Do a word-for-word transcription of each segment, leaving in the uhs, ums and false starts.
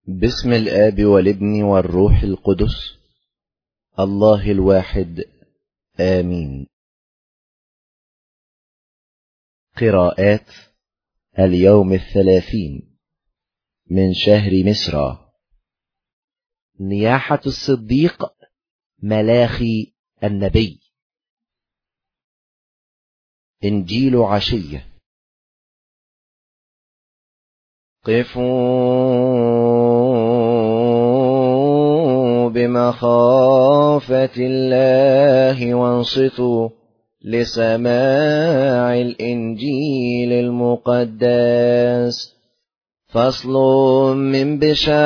باسم الآب والابن والروح القدس الله الواحد آمين. قراءات اليوم الثلاثين من شهر مصر. نياحة الصديق ملاخي النبي. إنجيل عشية. قفوا بمخافة الله وانصتوا لسماع الإنجيل المقدس. فصل من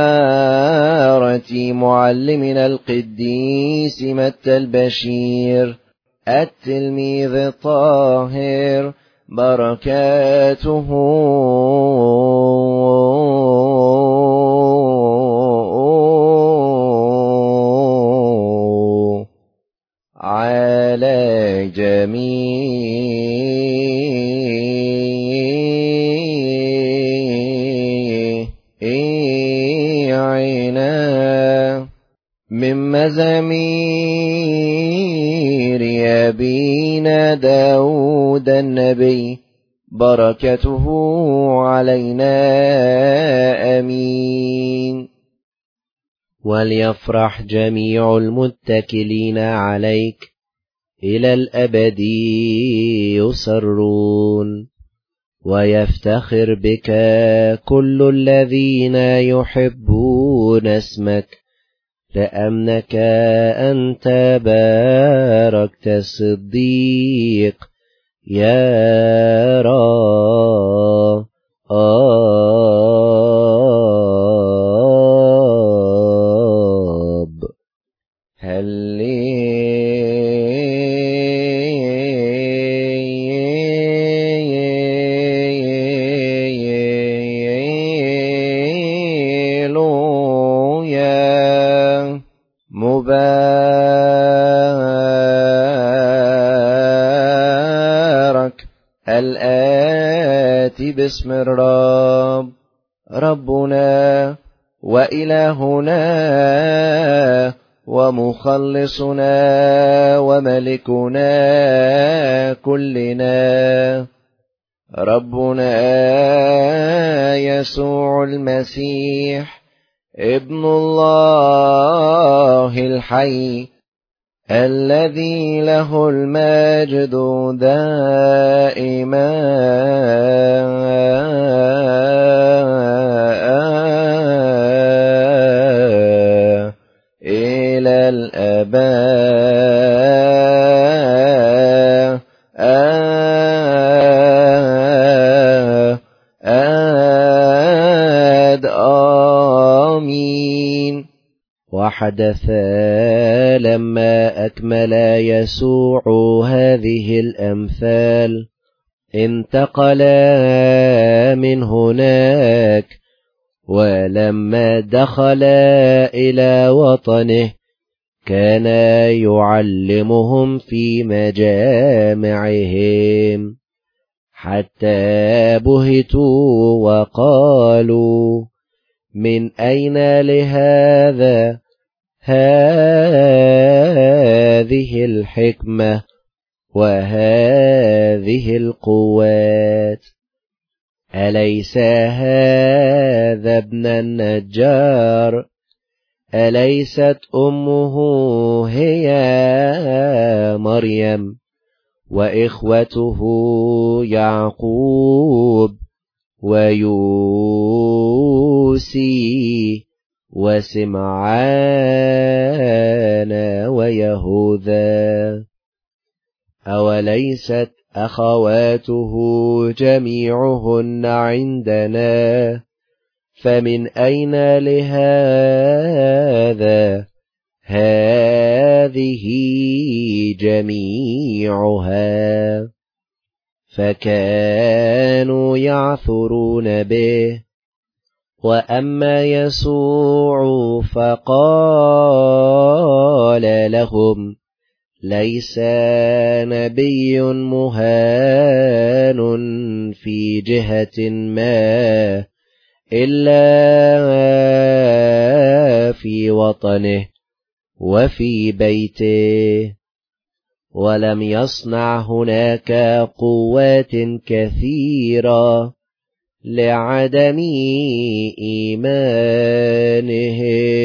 بشارة معلمنا القديس متى البشير التلميذ الطاهر، بركاته على جميعنا. من مزامير أبينا داود النبي، بركته علينا آمين. وليفرح جميع المتكلين عليك إلى الأبد يسرون، ويفتخر بك كل الذين يحبون اسمك، لأنك أنت باركت الصديق يا رب. هللويا. مبارك الآتي باسم الرب، ربنا وإلهنا ومخلصنا وملكنا كلنا، ربنا يسوع المسيح ابن الله الحي، الذي له المجد دائما إلى الآباء آمين. وحدث لما أكمل يسوع هذه الأمثال انتقل من هناك، ولما دخل إلى وطنه كان يعلمهم في مجامعهم، حتى بهتوا وقالوا: من أين لهذا هذه الحكمة وهذه القوات؟ أليس هذا ابن النجار؟ أليست أمه هي مريم وإخوته يعقوب ويوسي وسمعان ويهوذا؟ أوليست أخواته جميعهن عندنا؟ فمن أين لهذا هذه جميعها؟ فكانوا يعثرون به. وأما يسوع فقال لهم: ليس نبي مهان في جهة ما إلا في وطنه وفي بيته، ولم يصنع هناك قوات كثيرة لعدم إيمانه.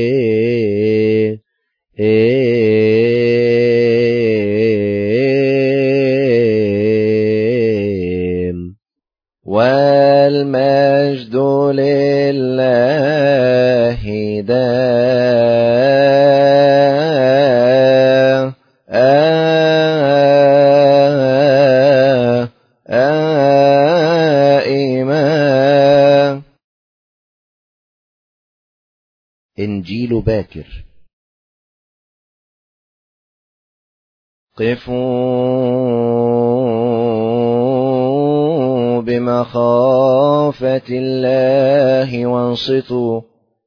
والمجد لله دائما. إنجيل باكر. قفوا بمخافة الله وانصتوا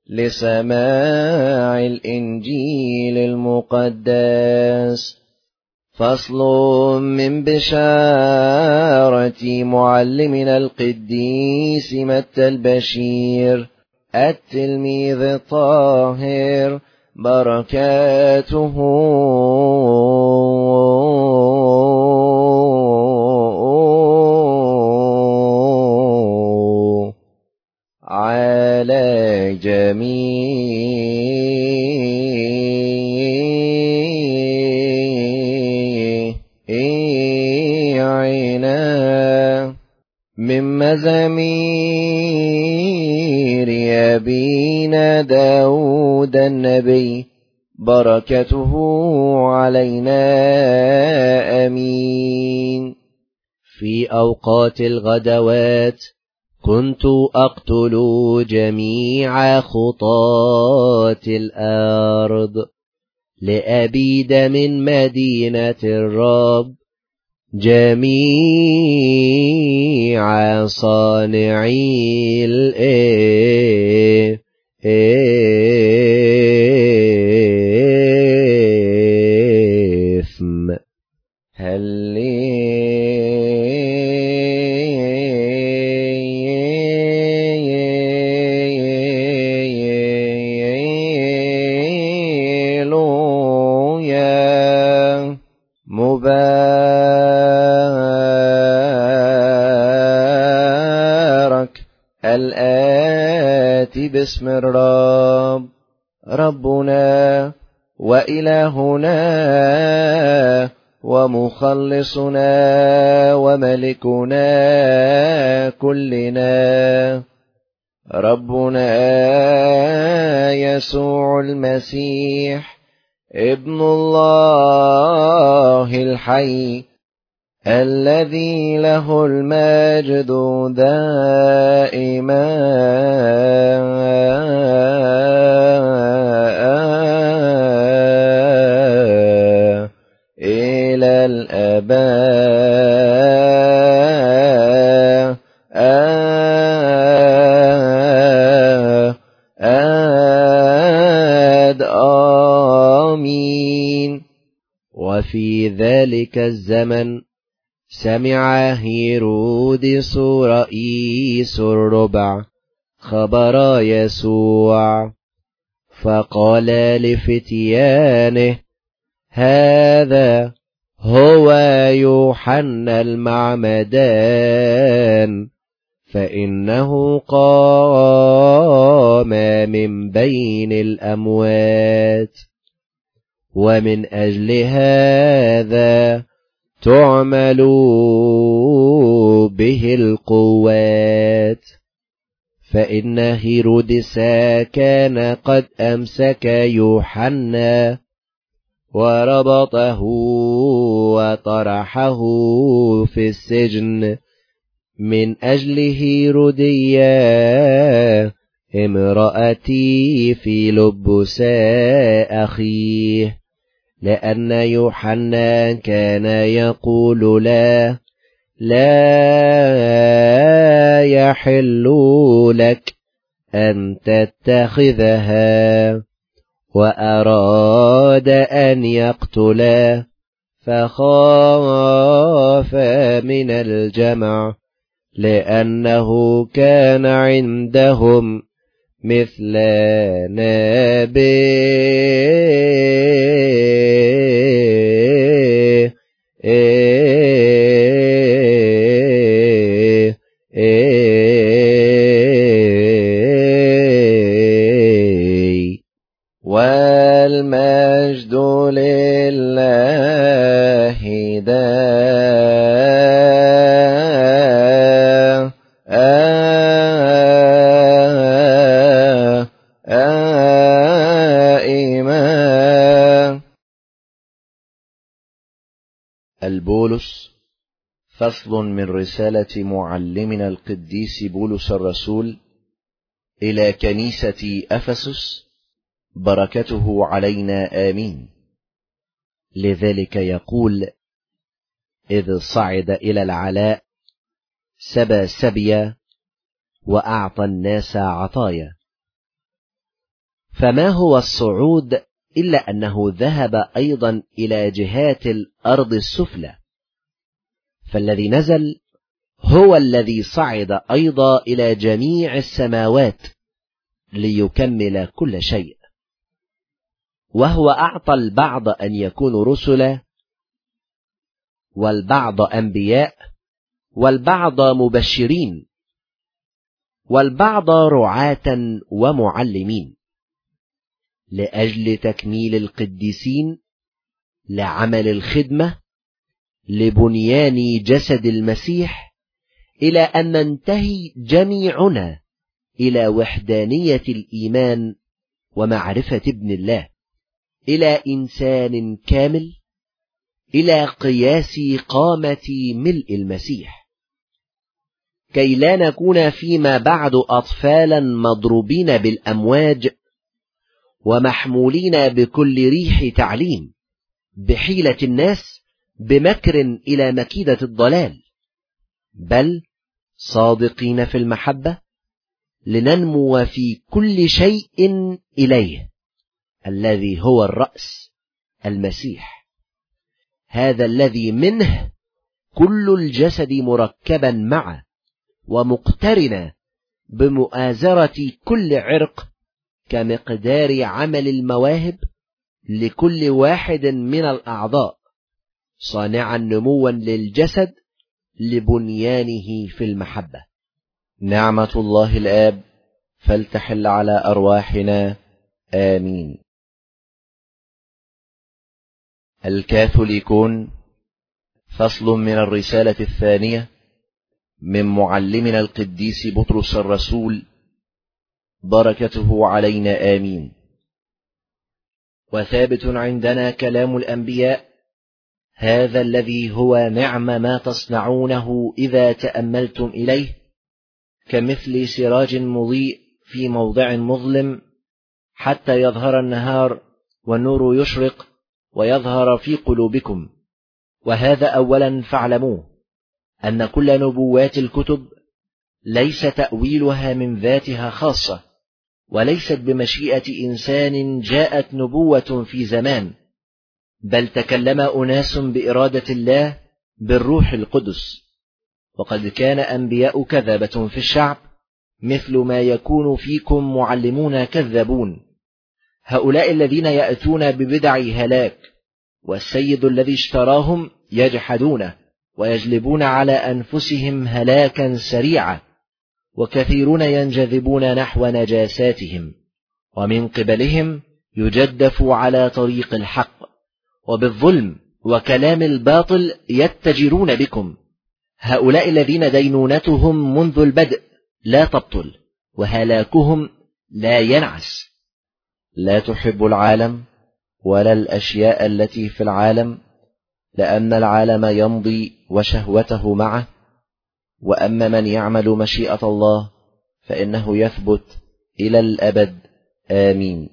لسماع الإنجيل المقدس. فصل من بشارة معلمنا القديس متى البشير التلميذ الطاهر، بركاته على جميعنا. من مزامير أبينا داود النبي، بركته علينا أمين. في أوقات الغدوات كنت أقتل جميع خطاة الأرض لأبيد من مدينة الرب جميع صانعي الإثم. هللويا. مبارك الآتي باسم الرب، ربنا وإلهنا ومخلصنا وملكنا كلنا، ربنا يسوع المسيح ابن الله الحي، الذي له المجد دائما إلى الآباء. آمين. وفي ذلك الزمن سمع هيرودس رئيس الربع خبر يسوع، فقال لفتيانه: هذا هو يوحنا المعمدان، فإنه قام من بين الأموات، ومن أجل هذا تعمل به القوات. فإن هيرودس كان قد أمسك يوحنا وربطه وطرحه في السجن من أجل هيرودية امرأتي في لبس أخيه، لأن يوحنا كان يقول لا لا يحل لك أن تتخذها، وأراد أن يقتله، فخاف من الجمع لأنه كان عندهم مثل نبي والمجد لله دائما. البولس فصل من رسالة معلمنا القديس بولس الرسول إلى كنيسة أفسس، بركته علينا آمين. لذلك يقول: إذ صعد إلى العلاء سبى سبيا وأعطى الناس عطايا. فما هو الصعود إلا أنه ذهب أيضا إلى جهات الأرض السفلى، فالذي نزل هو الذي صعد أيضا إلى جميع السماوات ليكمل كل شيء. وهو أعطى البعض أن يكونوا رسلا، والبعض أنبياء، والبعض مبشرين، والبعض رعاة ومعلمين، لأجل تكميل القديسين، لعمل الخدمة، لبنيان جسد المسيح، إلى أن ننتهي جميعنا إلى وحدانية الإيمان ومعرفة ابن الله، إلى إنسان كامل، إلى قياس قامة ملء المسيح، كي لا نكون فيما بعد أطفالا مضروبين بالأمواج ومحمولين بكل ريح تعليم بحيلة الناس بمكر إلى مكيدة الضلال، بل صادقين في المحبة لننمو في كل شيء إليه الذي هو الرأس المسيح، هذا الذي منه كل الجسد مركبا معه ومقترنا بمؤازرة كل عرق كمقدار عمل المواهب لكل واحد من الأعضاء، صانعا نموا للجسد لبنيانه في المحبة. نعمة الله الآب فلتحل على أرواحنا آمين. الكاثوليكون فصل من الرسالة الثانية من معلمنا القديس بطرس الرسول، بركته علينا آمين. وثابت عندنا كلام الأنبياء، هذا الذي هو نعم ما تصنعونه إذا تأملتم إليه، كمثل سراج مضيء في موضع مظلم، حتى يظهر النهار والنور يشرق ويظهر في قلوبكم. وهذا أولا فاعلموه، أن كل نبوات الكتب ليس تأويلها من ذاتها خاصة، وليست بمشيئة إنسان جاءت نبوة في زمان، بل تكلم أناس بإرادة الله بالروح القدس. وقد كان أنبياء كذبة في الشعب، مثل ما يكون فيكم معلمون كذابون، هؤلاء الذين يأتون ببدع هلاك، والسيد الذي اشتراهم يجحدونه ويجلبون على أنفسهم هلاكا سريعا، وكثيرون ينجذبون نحو نجاساتهم، ومن قبلهم يجدف على طريق الحق، وبالظلم وكلام الباطل يتجرون بكم، هؤلاء الذين دينونتهم منذ البدء لا تبطل، وهلاكهم لا ينعس. لا تحب العالم ولا الأشياء التي في العالم، لأن العالم يمضي وشهوته معه، وأما من يعمل مشيئة الله فإنه يثبت إلى الأبد آمين.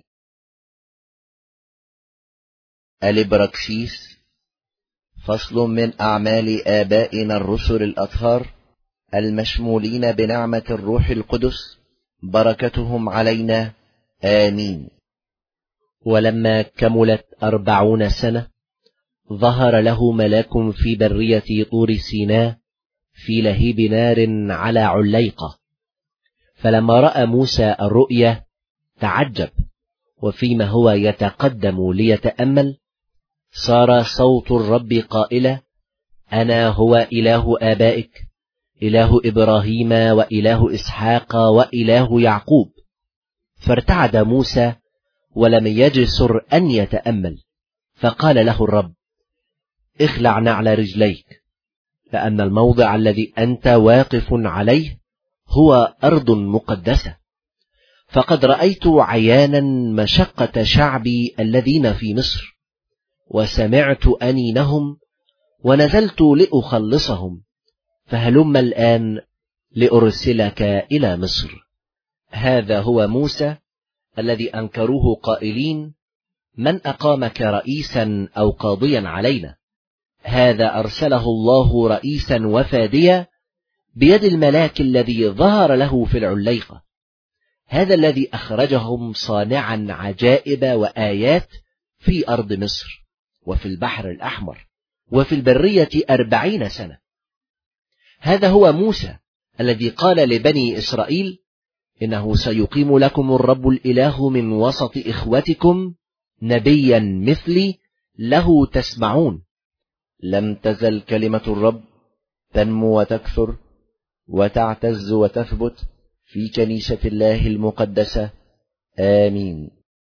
الإبراكسيس فصل من أعمال آبائنا الرسل الأطهار المشمولين بنعمة الروح القدس، بركتهم علينا آمين. ولما كملت أربعون سنة ظهر له ملاك في برية طور سيناء في لهيب نار على عليقة. فلما رأى موسى الرؤيا تعجب، وفيما هو يتقدم ليتأمل صار صوت الرب قائلا: أنا هو إله آبائك، إله إبراهيم وإله إسحاق وإله يعقوب. فارتعد موسى ولم يجسر أن يتأمل، فقال له الرب: اخلع نعل رجليك، لأن الموضع الذي أنت واقف عليه هو أرض مقدسة. فقد رأيت عيانا مشقة شعبي الذين في مصر، وسمعت أنينهم، ونزلت لأخلصهم، فهلم الآن لأرسلك إلى مصر. هذا هو موسى الذي أنكروه قائلين: من أقامك رئيسا أو قاضيا علينا؟ هذا أرسله الله رئيسا وفاديا بيد الملاك الذي ظهر له في العليقة. هذا الذي أخرجهم صانعا عجائب وآيات في أرض مصر وفي البحر الأحمر وفي البرية أربعين سنة. هذا هو موسى الذي قال لبني إسرائيل: إنه سيقيم لكم الرب الإله من وسط إخوتكم نبيا مثلي له تسمعون. لم تزل كلمة الرب تنمو وتكثر وتعتز وتثبت في كنيسة الله المقدسة. آمين.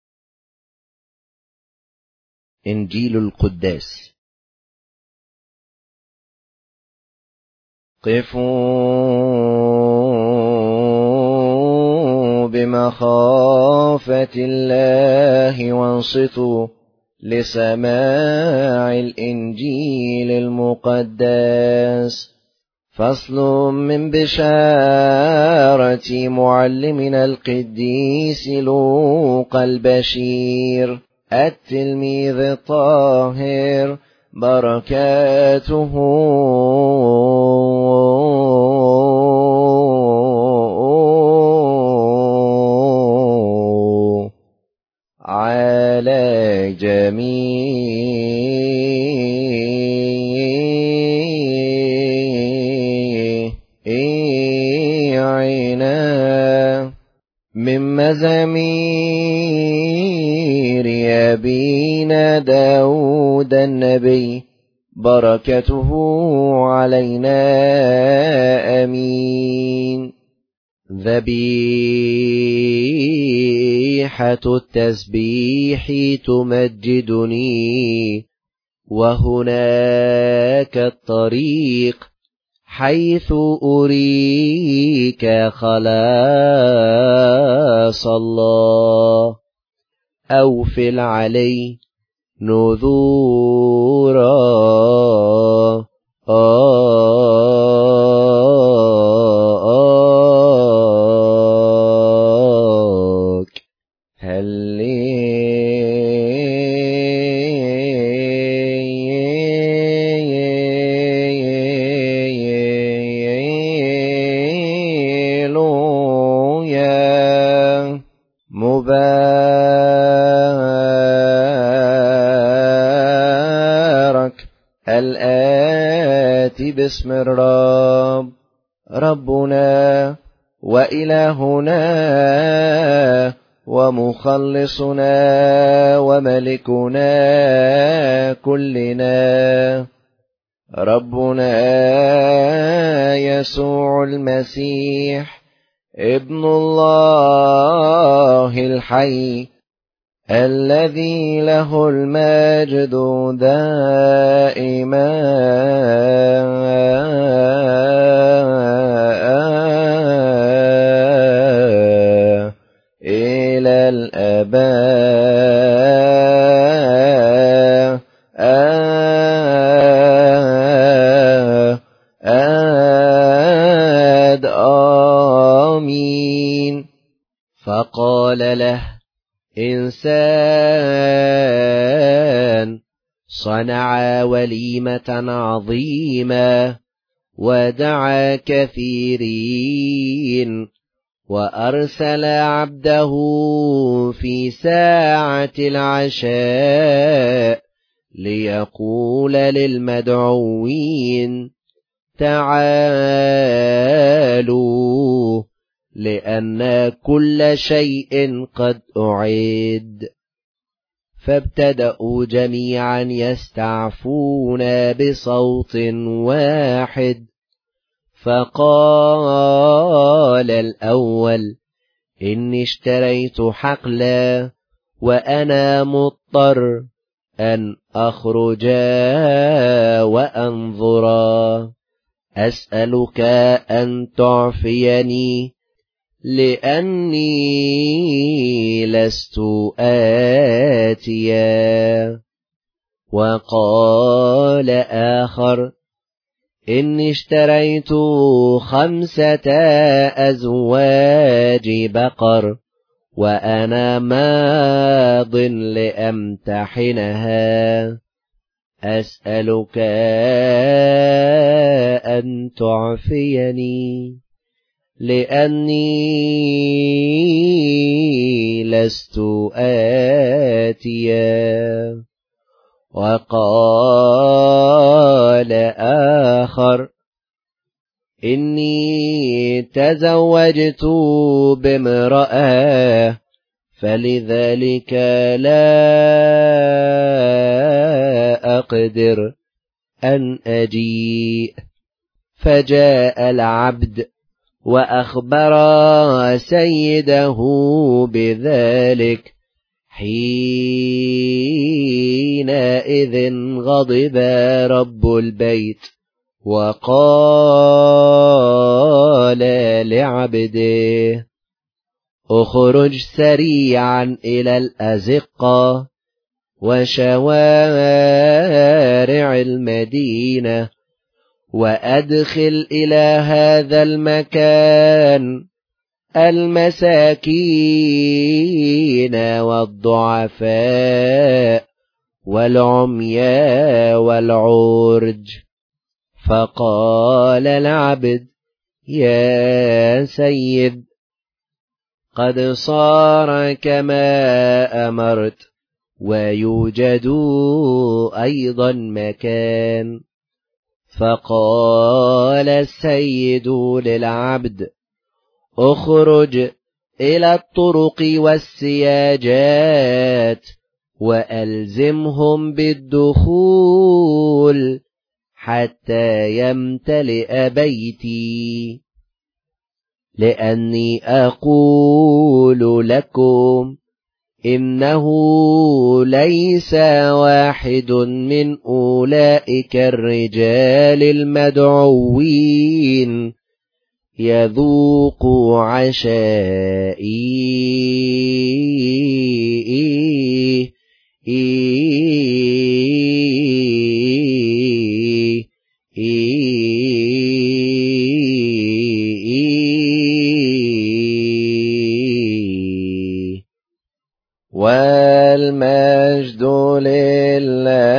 إنجيل القداس. قفوا بمخافة الله وانصتوا لسماع الإنجيل المقدس. فصل من بشارة معلمنا القديس لوقا البشير التلميذ الطاهر، بركاته على جميعنا. من مزامير أبينا داود النبي، بركته علينا. آمين. ذبيحة التسبيح تمجدني، وهناك الطريق حيث أريك خلاص الله. أوفل علي نذورا آك. هللويا. مبارك الآتي باسم الرب، ربنا وإلهنا ومخلصنا وملكنا كلنا، ربنا يسوع المسيح ابن الله الحي، الذي له المجد دائما إلى الآباء. آمين. فقال له: إنسان صنع وليمة عظيمة ودعا كثيرين، وأرسل عبده في ساعة العشاء ليقول للمدعوين: تعالوا لأن كل شيء قد أعد. فابتدأوا جميعا يستعفون بصوت واحد. فقال الأول: إني اشتريت حقلا وأنا مضطر أن أخرج وأنظرا. أسألك أن تعفيني لأني لست آتيا. وقال آخر: إني اشتريت خمسة أزواج بقر وأنا ماض لأمتحنها. أسألك أن تعفيني لأني لست آتيا. وقال آخر: إني تزوجت بامرأة فلذلك لا أقدر أن أجيء. فجاء العبد وأخبر سيده بذلك. حينئذ غضب رب البيت وقال لعبده: اخرج سريعا إلى الأزقة وشوارع المدينة وأدخل إلى هذا المكان المساكين والضعفاء والعمياء والعرج. فقال العبد: يا سيد، قد صار كما أمرت ويوجد أيضا مكان. فقال السيد للعبد: اخرج إلى الطرق والسياجات وألزمهم بالدخول حتى يمتلئ بيتي. لأني أقول لكم إنه ليس واحد من أولئك الرجال المدعوين يذوق عشائي والمجد لله